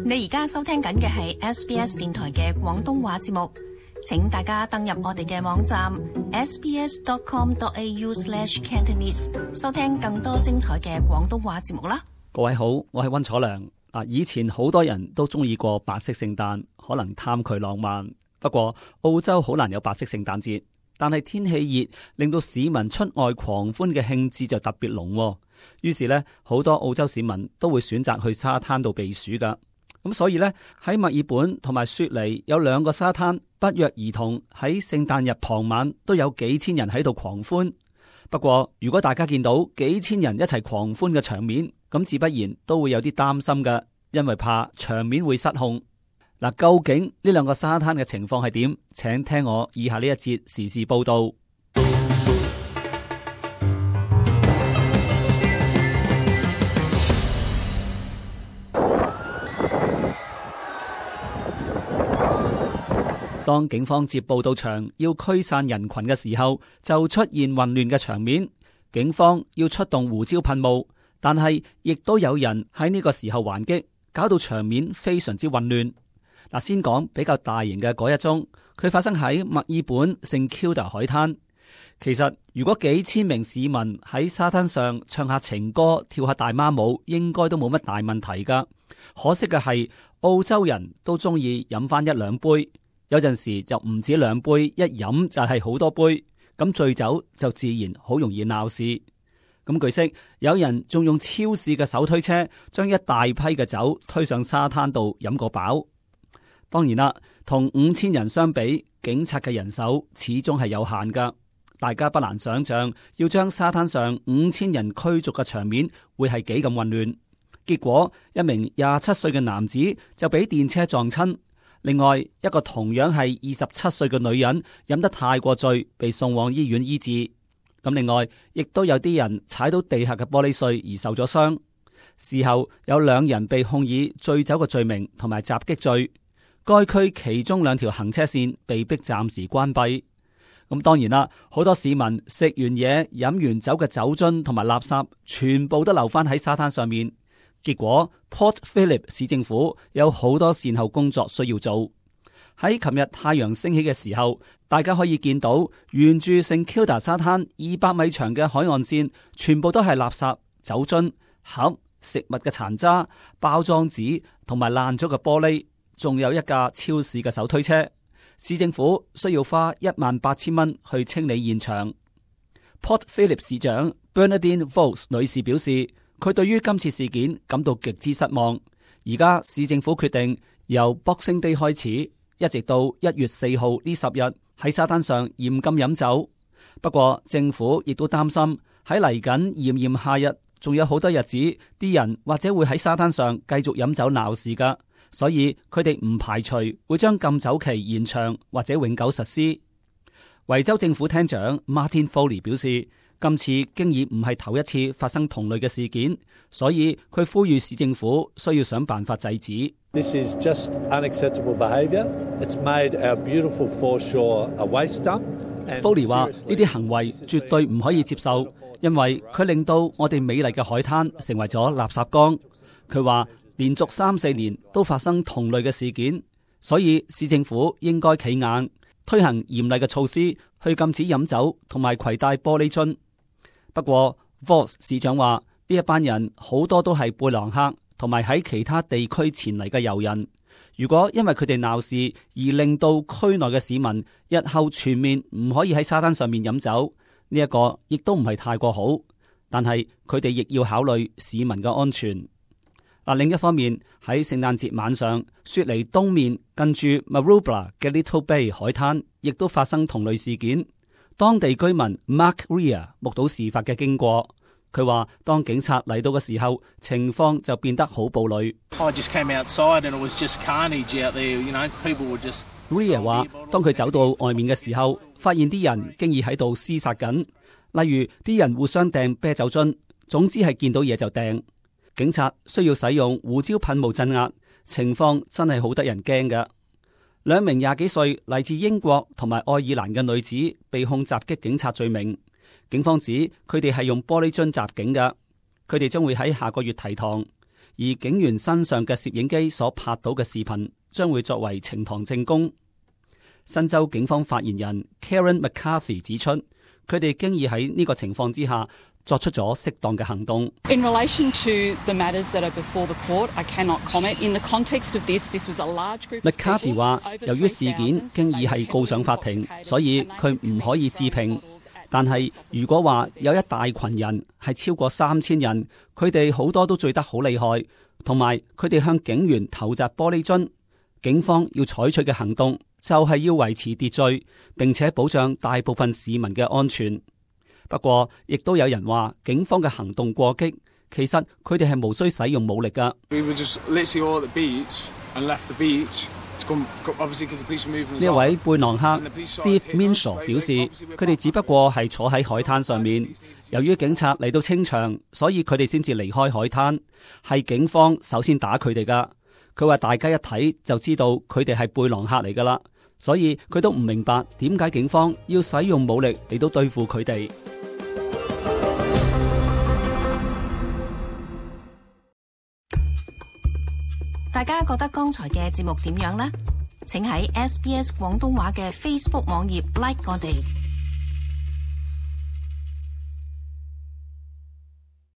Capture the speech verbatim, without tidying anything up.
你而家收聽緊嘅係 S B S 電台嘅廣東話節目，請大家登入我哋嘅網站 s b s dot com dot a u slash cantonese 收聽更多精彩嘅廣東話節目啦。 各位好，我係溫楚良。啊，以前好多人都中意過白色聖誕，可能貪佢浪漫。不過澳洲好難有白色聖誕節，但係天氣熱，令到市民出外狂歡嘅興致就特別濃。於是呢，好多澳洲市民都會選擇去沙灘度避暑噶。咁所以呢，喺墨爾本同埋雪梨有兩個沙灘，不約而同喺聖誕日傍晚都有幾千人喺度狂歡。不過如果大家見到幾千人一齊狂歡嘅場面，咁自不然都會有啲擔心㗎，因為怕場面會失控。嗱，究竟呢兩個沙灘嘅情況係點？請聽我以下呢一節時事報道。當警方接報到場要驅散人群嘅時候，就出現混亂嘅場面。警方要出動胡椒噴霧，但係亦都有人喺呢個時候還擊，搞到場面非常之混亂。嗱，先講比較大型嘅嗰一宗，佢發生喺墨爾本聖 Kilda 海灘。其實如果幾千名市民喺沙灘上唱下情歌、跳下大媽舞，應該都冇乜大問題噶。可惜嘅係，澳洲人都中意飲翻一兩杯。有陣時就唔止兩杯，一飲就係好多杯，咁醉酒就自然好容易鬧事。咁據悉，有人仲用超市嘅手推車將一大批嘅酒推上沙灘度飲個飽。當然啦，同五千人相比，警察嘅人手始終係有限噶。大家不難想象，要將沙灘上五千人驅逐嘅場面會係幾咁混亂。結果，一名廿七歲嘅男子就俾電車撞親。另外一個同樣係二十七歲嘅女人飲得太過醉，被送往醫院醫治。咁另外亦都有啲人踩到地下嘅玻璃碎而受咗傷。事後有兩人被控以醉酒嘅罪名同埋襲擊罪。該區其中兩條行車線被迫暫時關閉。咁當然啦，好多市民食完嘢飲完酒嘅酒樽同埋垃圾全部都留翻喺沙灘上面。結果 Port Phillip 市政府有好多善後工作需要做。喺琴日太陽升起嘅時候，大家可以見到沿住聖 Kilda 沙灘二百米長嘅海岸線，全部都係垃圾、酒樽、盒、食物嘅殘渣、包裝紙同埋爛咗嘅玻璃，仲有一架超市嘅手推車。市政府需要花一萬八千蚊去清理現場。Port Phillip 市長 Bernadine Vos 女士表示，佢對於今次事件感到極之失望。而家市政府決定由 Boxing Day 開始，一直到一月四號呢十日喺沙灘上嚴禁飲酒。不過政府亦都擔心喺嚟緊炎炎夏日，仲有好多日子，啲人或者會喺沙灘上繼續飲酒鬧事噶。所以佢哋唔排除會將禁酒期延長或者永久實施。維州政府廳長 Martin Foley 表示，今次經已唔係頭一次發生同類嘅事件，所以佢呼籲市政府需要想辦法制止。 This is just unacceptable behaviour. It's made our beautiful foreshore a waste dump. Foley 話呢啲行為絕對唔可以接受，因為佢令到我哋美麗嘅海灘成為咗垃圾缸。佢話連續三四年都發生同類嘅事件，所以市政府應該企硬，推行嚴厲嘅措施去禁止飲酒同埋攜帶玻璃樽。不過 Vos 市長話呢一班人好多都係背囊客同埋喺其他地區前嚟嘅遊人。如果因為佢哋鬧事而令到區內嘅市民日後全面唔可以喺沙灘上面飲酒，呢一個亦都唔係太過好。但係佢哋亦要考慮市民嘅安全。嗱，另一方面喺聖誕節晚上，雪梨東面近住 Maroubra 嘅 Little Bay 海灘亦都發生同類事件。當地居民 Mark Rea 目睹事發嘅經過，佢話當警察嚟到嘅時候，情況就變得好暴戾。Rea 話當佢走到外面嘅時候，發現啲人經已喺度廝殺緊，例如啲人互相掟啤酒樽，總之係見到嘢就掟。警察需要使用胡椒噴霧鎮壓，情況真係好得人驚㗎。兩名廿幾歲嚟自英國同埋愛爾蘭嘅女子被控襲擊警察罪名，警方指佢哋係用玻璃樽襲警㗎，佢哋將會喺下個月提堂。 而警員身上嘅攝影機所拍到嘅視頻將會作為呈堂證供。新州警方發言人 Karen McCarthy 指出，佢哋經已喺呢個情況之下作出咗適當嘅行動。 In relation to the matters that are before the court, I cannot comment. In the context of this, this was a large group. McCarthy 話，由於事件經已係告上法庭，所以佢唔可以置評。但係如果話有一大群人係超過三千人，佢哋好多都醉得好厲害，同埋佢哋向警員投擲玻璃樽，警方要採取嘅行動就係要維持秩序，並且保障大部分市民嘅安全。不過，亦都有人話警方嘅行動過激，其實佢哋係無需使用武力㗎。呢一位貝朗克 Steve Minshaw 表示，佢哋只不過係坐喺海灘上面，由於警察嚟到清場，所以佢哋先至離開海灘。係警方首先打佢哋㗎。佢話大家一睇就知道佢哋係貝朗克嚟㗎啦，所以佢都唔明白點解警方要使用武力嚟到對付佢哋。 大家覺得剛才嘅節目點樣呢？請喺 S B S 廣東話嘅 Facebook 網頁 like 我哋。